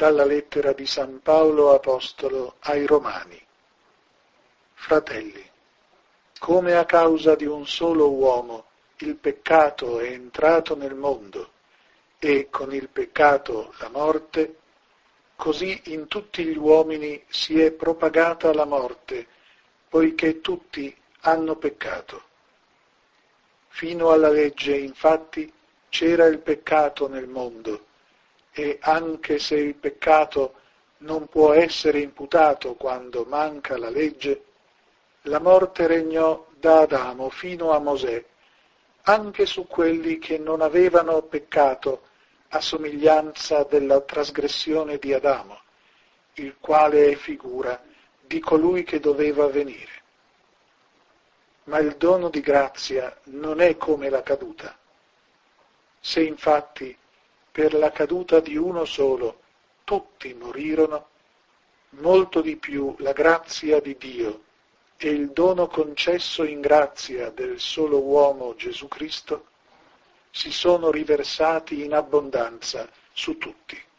Dalla lettera di San Paolo Apostolo ai Romani. Fratelli, come a causa di un solo uomo il peccato è entrato nel mondo e con il peccato la morte, così in tutti gli uomini si è propagata la morte, poiché tutti hanno peccato. Fino alla legge, infatti, c'era il peccato nel mondo, e anche se il peccato non può essere imputato quando manca la legge, la morte regnò da Adamo fino a Mosè, anche su quelli che non avevano peccato a somiglianza della trasgressione di Adamo, il quale è figura di colui che doveva venire. Ma il dono di grazia non è come la caduta. Se infatti per la caduta di uno solo tutti morirono, molto di più la grazia di Dio e il dono concesso in grazia del solo uomo Gesù Cristo si sono riversati in abbondanza su tutti.